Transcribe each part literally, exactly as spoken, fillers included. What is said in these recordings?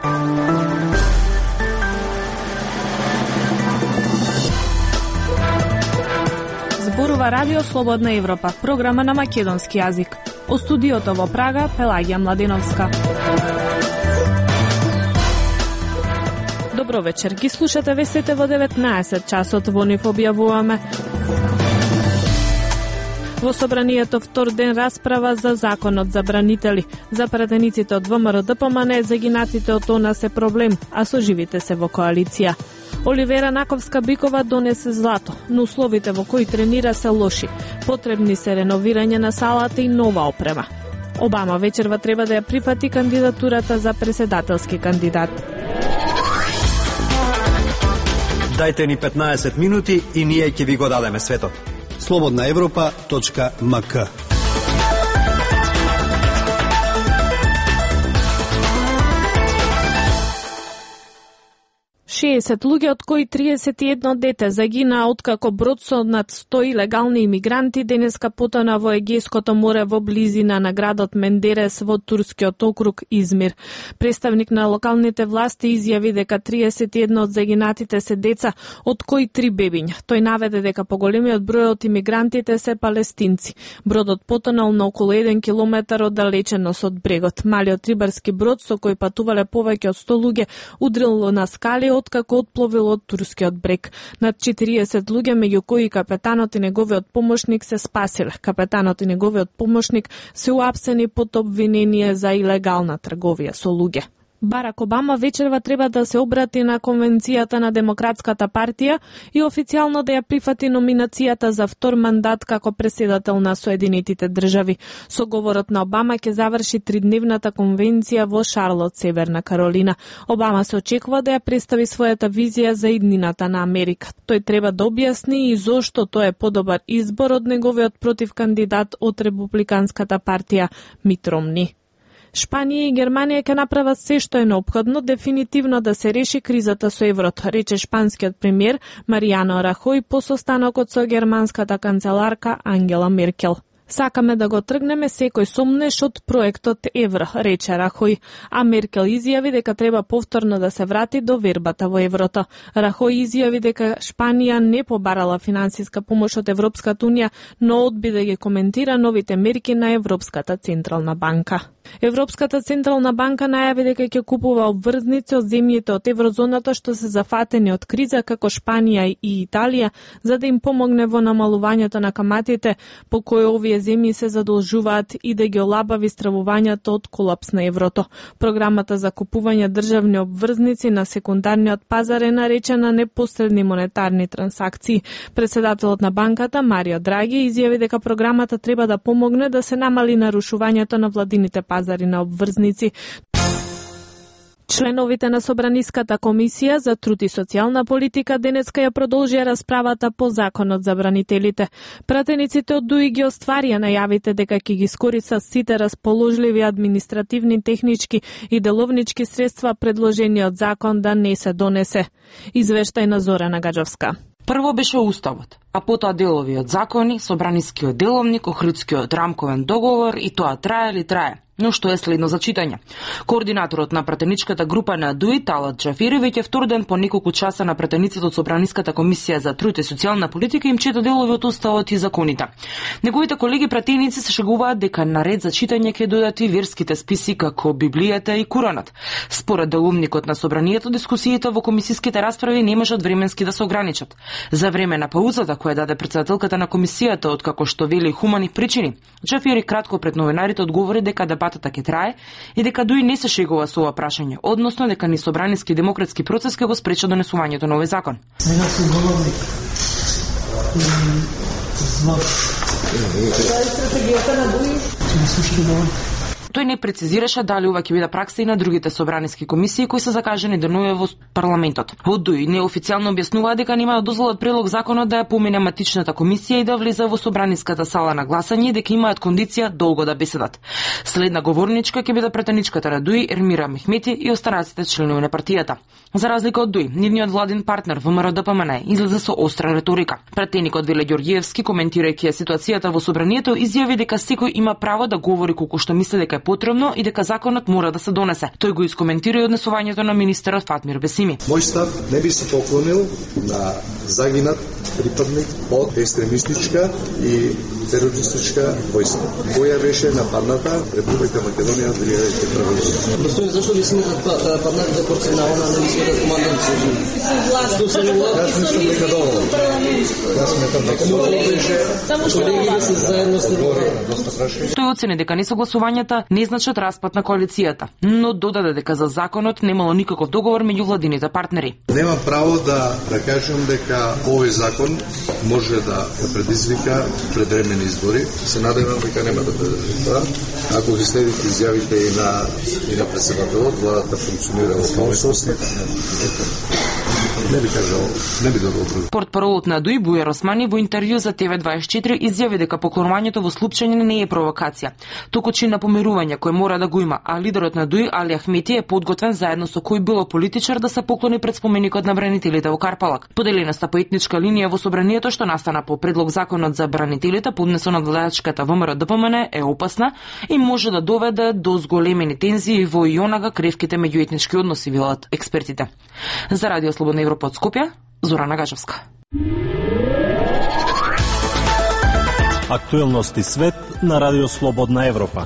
Зборува Радио Слободна Европа, програма на македонски јазик. О студиото во Прага, Пелагија Младеновска. Добро вечер, ги слушате вестите во деветнаесет часот, во нив објавуваме. Во собранието втор ден расправа за законот за бранители. За пратениците од ВМРО-ДПМН загинатите од она се проблем, а соживите се во коалиција. Оливера Наковска-Бикова донесе злато, но условите во кои тренира се лоши. Потребни се реновирање на салата и нова опрема. Обама вечерва треба да ја прифати кандидатурата за преседателски кандидат. Дајте ни петнаесет минути и ние ќе ви го дадеме светот. слободна европа точка ем ка. шеесет луѓе, од кои триесет и едно дете, загинаа откако брод со над сто илегални имигранти денеска потона во Егејското море во близина на градот Мендерес во турскиот округ Измир. Представник на локалните власти изјави дека триесет и едно од загинатите се деца, од кои три бебиња. Тој наведе дека поголемиот број од имигрантите се палестинци. Бродот потонал на околу еден километар оддалеченост од брегот. Малиот рибарски брод со кој патувале повеќе од сто луѓе удрил на скали откако отпловил од турскиот брег. Над четириесет луѓе, меѓу кои капетанот и неговиот помошник, се спасиле. Капетанот и неговиот помошник се уапсени под обвинение за илегална трговија со луѓе. Барак Обама вечерва треба да се обрати на Конвенцијата на Демократската партија и официјално да ја прифати номинацијата за втор мандат како преседател на Соединетите држави. Со говорот на Обама ќе заврши тридневната конвенција во Шарлот, Северна Каролина. Обама се очекува да ја представи својата визија за иднината на Америка. Тој треба да објасни и зошто тој е подобар избор од неговиот противкандидат од Републиканската партија Мит Ромни. Шпанија и Германија ќе направат се што е неопходно дефинитивно да се реши кризата со еврото, рече шпанскиот премиер Маријано Рахој по состанокот со германската канцеларка Ангела Меркел. Сакаме да го тргнеме секој сомнеш од проектот евро, рече Рахој, а Меркел изјави дека треба повторно да се врати до вербата во еврото. Рахој изјави дека Шпанија не побарала финансиска помош од Европската унија, но одби да ги коментира новите мерки на Европската централна банка. Европската централна банка најави дека ќе купува обврзници од земјите од еврозоната што се зафатени од криза како Шпанија и Италија, за да им помогне во намалувањето на каматите по кои овие земји се задолжуваат и да ги олабави стравувањето од колапс на еврото. Програмата за купување државни обврзници на секундарниот пазар е наречена непосредни монетарни трансакции. Председателот на банката Марио Драги изјави дека програмата треба да помогне да се намали нарушувањето на владините пазари на обврзници. Членовите на Собраниската комисија за труд и социјална политика денеска ја продолжија расправата по законот за бранителите. Пратениците од ДУИ ги остварија најавите дека ќе ги искористат сите расположливи административни, технички и деловнички средства предложениот закон да не се донесе. Извештај на Зорана Гаджовска. Прво беше уставот, а потоа делови од закони, Собранискиот деловник, Охридскиот рамковен договор и тоа трае ли трае. Но што е следно за читање? Координаторот на пратеничката група на ДУИ, Талат Джафери, веќе втор ден по неколку часа на пратениците од Собраниската комисија за труд и социјална политика им чета делови од уставот и законите. Неговите колеги пратеници се шегуваат дека наред за читање ќе додат и верските списи како Библијата и Куранот. Според деловникот на собранието, дискусиите во комисиските расправи не можат временски да се ограничат. За време на паузата која даде председателката на комисијата од како што вели хумани причини, Джафери кратко пред новинарите одговори дека дебатата ќе трае и дека ДУИ не се шегува со ова прашање, односно дека ни собраниски демократски процес ќе го спречи донесувањето на овој закон. Сега се говорник за стратегијата на ДУИ. Ќе слушате говорник. Тој не прецизираше дали ова ќе биде пракса и на другите собраниски комисии кои се закажани денове во парламентот. Од ДУИ неофицијално објаснуваа дека немаат дозвола од прилог законот да ја помине матичната комисија и да влезе во собраниската сала на гласање и дека имаат кондиција долго да беседат. Следна говорничка ќе биде пратеничката на ДУИ Ермира Мехмети и останатите членови на партијата. За разлика од ДУИ, нивниот владин партнер ВМРО-ДПМН излезе со остра риторика. Пратеникот Веле Ѓорѓиевски, коментирајќи ситуацијата во собранието, изјави дека секој има право да говори колку што мисли дека е потребно и дека законот мора да се донесе. Тој го искоментира и однесувањето на министерот Фатмир Бесими. Мој став не би се поклонил на загинат припадник од екстремистичка и терористичка војска, која беше нападната Република Македонија две илјади и прва година. Господин, зашто ви сметат нападната депортирана на листата командант Што се не Јас мислам дека доволно. Јас сметам дека доволно беше. колегите се заедно се Тој оцени дека несогласувањата не значат распад на коалицијата, но додаде дека за законот немало никаков договор меѓу владините партнери. Немам право да да кажам дека овој закон може да предизвика предремени избори. Се надевам дека нема да предизвика тоа. Ако ги следите изјавите и на и на председателот, владата функционира во консулство. Не би кажал, не би добро. Портпаролот на ДУИ Бујар Османи во интервју за Т В дваесет и четири изјави дека поклонувањето во Слупчање не е провокација, туку чин на помирување кој мора да го има, а лидерот на ДУИ Али Ахмети е подготвен заедно со кој било политичар да се поклони пред споменикот на бранителите во Карпалак. Поделената по етничка линија во собранието што настана по предлог законот за бранителите поднесен од владачката ВМРО Д П М Н е опасна и може да доведе до зголемени тензии во и онага кревките меѓуетнички односи, велат експертите. За Радио Слободна Европа од Скопје, Зорана Гажевска. Актуелности свет на Радио Слободна Европа.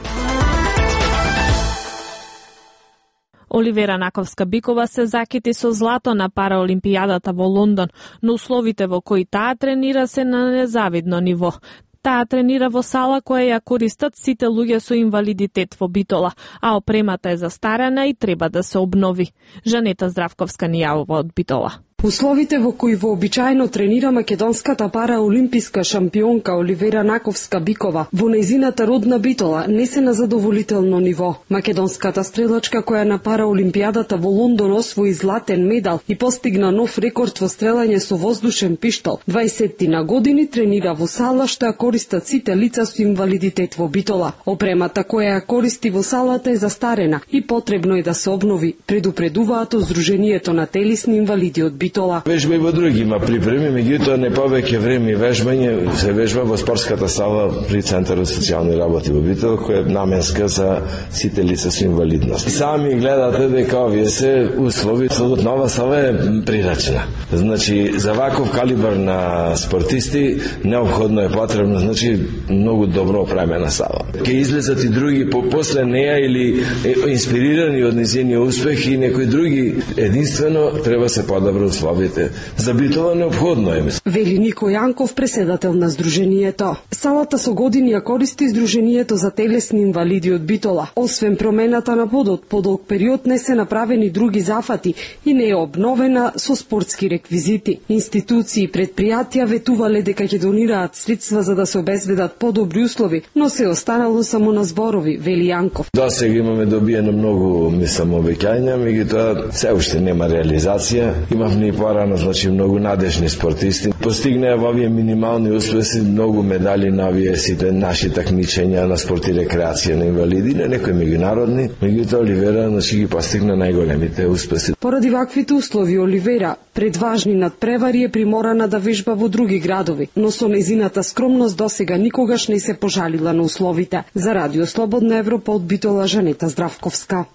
Оливера Наковска-Бикова се закити со злато на Параолимпијадата во Лондон, но условите во кои таа тренира се на незавидно ниво. Таа тренира во сала која ја користат сите луѓе со инвалидитет во Битола, а опремата е застарена и треба да се обнови. Жанета Здравковска ни јавува од Битола. Условите во кои вообичаено тренира македонската параолимписка шампионка Оливера Наковска-Бикова во нејзината родна Битола не се на задоволително ниво. Македонската стрелачка која на Параолимпијадата во Лондон освои златен медал и постигна нов рекорд во стрелање со воздушен пиштол, дваесет на години тренира во сала што ја користат сите лица со инвалидитет во Битола. Опремата која ја користи во салата е застарена и потребно е да се обнови, предупредуваат од Сдруженијето на телесни инвалиди од Битола. Вежба и во други има припреми, меѓутоа не повеќе време и вежбање се вежба во спортската сала при Центарот социјални работи во Битола, која е наменска за сите лица со инвалидност. Сами гледате дека овие се услови, со нова сала е прирачна. Значи, за ваков калибар на спортисти неопходно е потребно, значи, многу добро опремена сала. Ке излезат и други по после неја или инспирирани од незиниот успех и некои други, единствено треба се подобро условите. За Битола неопходно е. Вели Нико Јанков, преседател на Сдруженијето. Салата со години ја користи Сдруженијето за телесни инвалиди од Битола. Освен промената на подот, по долг период не се направени други зафати и не е обновена со спортски реквизити. Институции и предпријатија ветувале дека ќе донираат средства за да се обезбедат подобри услови, но се останало само на зборови, вели Јанков. До сега имаме добиено многу, мислам, обеќања, меѓутоа се уште нема реализација. Имавме и порано, значи, многу надежни спортисти. Постигнаа во овие минимални успеси многу медали на овие сите наши такмичења на спорт и рекреација на инвалиди, на некои меѓународни, меѓутоа Оливера, значи, ги постигна најголемите успеси. Поради ваквите услови Оливера, пред важни надпревари е приморана да вежба во други градови, но со нејзината скромност досега никогаш не се пожалила на условите. За Радио Слободна Европа од Битола, Жанета Здравковска.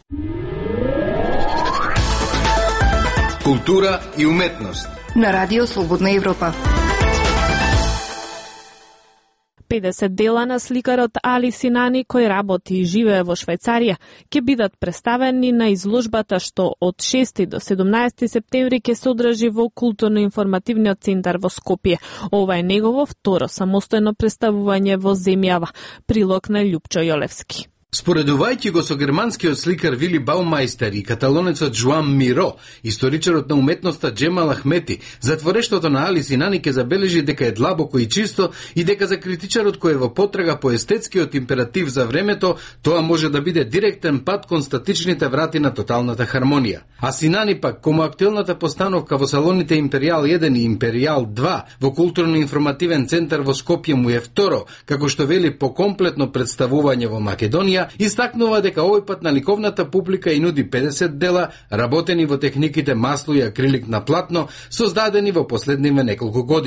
Култура и уметност на Радио Слободна Европа. педесет дела на сликарот Али Синани, кој работи и живее во Швајцарија, ќе бидат представени на изложбата што од шести до седумнаесети септември ќе се одржи во Културно-информативниот центар во Скопје. Ова е негово второ самостојно представување во земјава. Прилог на Љупчо Јолевски. Споредувајќи го со германскиот сликар Вили Баумајстер и каталонецот Жуан Миро, историчарот на уметноста Джемал Ахмети, затворештото на Али Синани ќе забележи дека е длабоко и чисто и дека за критичарот кој е во потрага по естетскиот императив за времето, тоа може да биде директен пат кон статичните врати на тоталната хармонија. А Синани пак, кому актуелната постановка во салоните Империјал еден и Империјал два во Културно-информативен центар во Скопје му е второ, како што вели по комплетно представување во Македонија, истакнува дека овој пат на ликовната публика и нуди педесет дела, работени во техниките масло и акрилик на платно, создадени во последниве неколку години.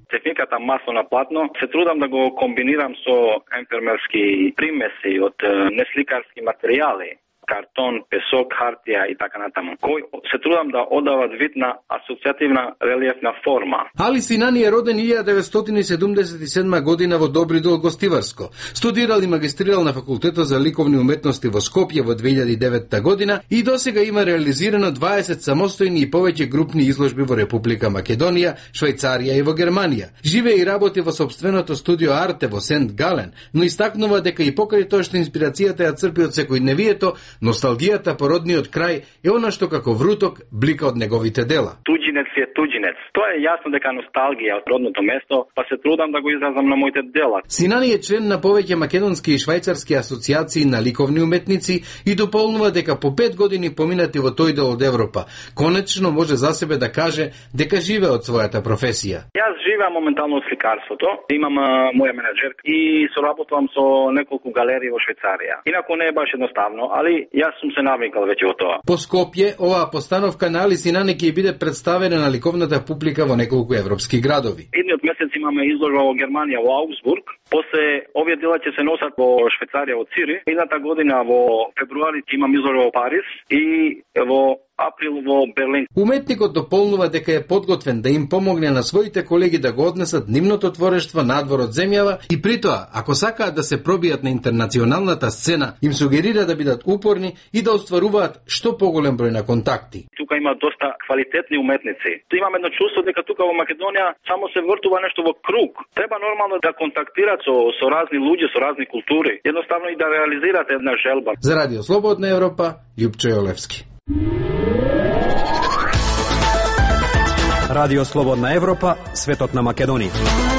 Техниката масло на платно се трудам да го комбинирам со емфермерски примеси од несликарски материјали, картон, песок, хартија и така натаму, кои се трудам да одават вид на асоцијативна релиефна форма. Али Синани е роден илјада деветстотини седумдесет и седма година во Добридол, Гостиварско. Студирал и магистрирал на факултетот за ликовни уметности во Скопје во две илјади и девета година и досега има реализирано дваесет самостојни и повеќе групни изложби во Република Македонија, Швајцарија и во Германија. Живее и работи во сопственото студио Арте во Сент Гален, но истакнува дека и покрај тоа што инспирацијата ја црпи од секојдневието, носталгијата по родниот крај е она што како вруток блика од неговите дела. Туџинец е туџинец. Тоа е јасно дека носталгија од родното место, па се трудам да го изразам на моите дела. Синани е член на повеќе македонски и швајцарски асоциации на ликовни уметници и дополнува дека по пет години поминати во тој дел од Европа, конечно може за себе да каже дека живее од својата професија. Јас живеам моментално од сликарството, имам а, моја менеджерка и соработувам со неколку галерии во Швајцарија. Инаку не е баш едноставно, али јас сум се навикал веќе во тоа. По Скопје, оваа постановка на Али Синани ќе биде представена на ликовната публика во неколку европски градови. Идниот месец имаме изложба во Германија во Аугсбург, после овие дела ќе се носат во Швајцарија во Цири. Едната година во февруари ќе имам изложба во Париз и во април во Берлин. Уметникот дополнува дека е подготвен да им помогне на своите колеги да го однесат нивното творештво надвор од земјава и притоа, ако сакаат да се пробијат на интернационалната сцена, им сугерира да бидат упорни и да остваруваат што поголем број на контакти. Тука има доста квалитетни уметници. Ту имам едно чувство дека тука во Македонија само се вртува нешто во круг. Треба нормално да контактират со, со разни луѓе, со разни култури, едноставно и да реализират една желба. За Радио Слободна Европа, Љупчо Јолевски. Радио Слободна Европа, светот на Македонија.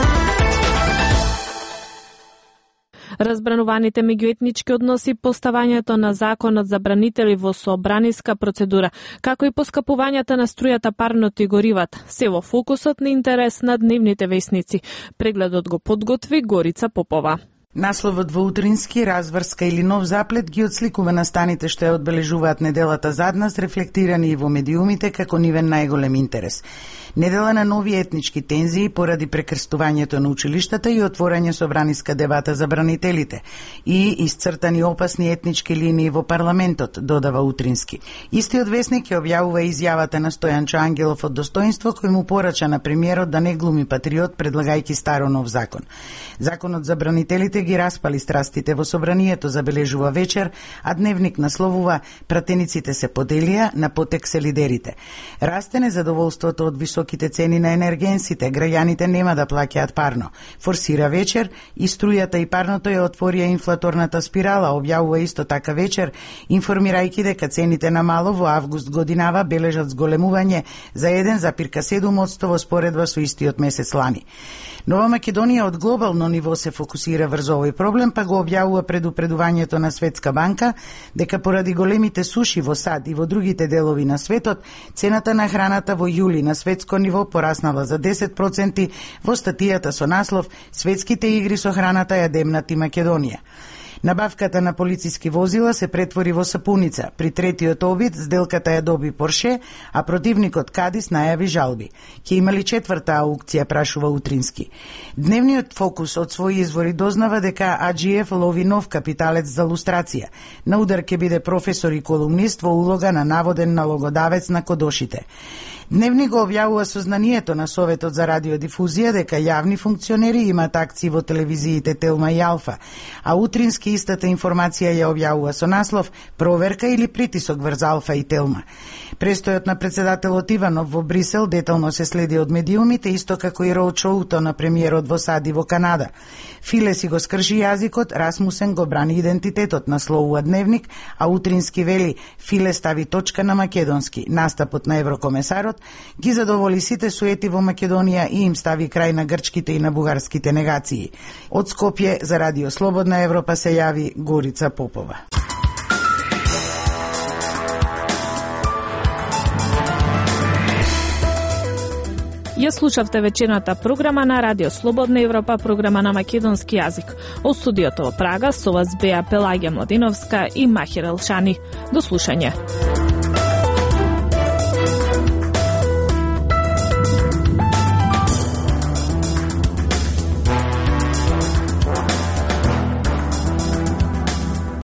Разбрануваните меѓуетнички односи, поставањето на законот за бранители во собраниска процедура, како и поскапувањето на струјата, парното и горивата, се во фокусот на интерес на дневните весници. Прегледот го подготви Горица Попова. Насловот во утрински разврска или нов заплет ги отсликува настаните што ја одбележуваат неделата зад нас, рефлектирани и во медиумите како нивен најголем интерес. Недела на нови етнички тензии поради прекрстувањето на училиштата и отворање собраниска дебата за бранителите и исцртани опасни етнички линии во парламентот, додава утрински. Истиот весник ја објавува изјавата на Стојанчо Ангелов од Достоинство, кој му порача на премиерот да не глуми патриот предлагајќи старо нов закон. Законот за бранителите ги распали страстите во собранието, забележува вечер, а дневник насловува пратениците се поделија, на потек се лидерите. Расте незадоволството од високите цени на енергенсите, граѓаните нема да плаќаат парно. Форсира вечер и струјата и парното ја отворија инфлаторната спирала, објавува исто така вечер, информирајќи дека цените на мало во август годинава бележат зголемување за еден запирка седум одсто во споредба со истиот месец лани. Нова Македонија од глобално ниво се фокусира врз овој проблем, па го објавува предупредувањето на Светска банка дека поради големите суши во САД и во другите делови на светот, цената на храната во јули на светско ниво пораснала за десет проценти во статијата со наслов «Светските игри со храната ја демнати Македонија». Набавката на полициски возила се претвори во сапуница. При третиот обид сделката ја доби Порше, а противникот Кадис најави жалби. Ќе има ли четврта аукција, прашува утрински. Дневниот фокус од своји извори дознава дека Аџиев лови нов капиталец за лустрација. На удар ќе биде професор и колумнист во улога на наводен налогодавец на кодошите. Дневник го објавува сознанието на Советот за радиодифузија дека јавни функционери имаат акции во телевизиите Телма и Алфа, а утрински истата информација ја објавува со наслов «Проверка или притисок врз Алфа и Телма». Престојот на председателот Иванов во Брисел детално се следи од медиумите, исто како и роудшоуто на премиерот во САД и во Канада. Филе си го скрши јазикот, Расмусен го брани идентитетот, насловува Дневник, а утрински вели Филе стави точка на македонски. Настапот на еврокомесарот ги задоволи сите суети во Македонија и им стави крај на грчките и на бугарските негации. Од Скопје за Радио Слободна Европа се јави Горица Попова. Ја слушавте вечерната програма на Радио Слободна Европа, програма на македонски јазик. Од студиото во Прага со вас беа Пелагија Младиновска и Махир Елшани. До слушање.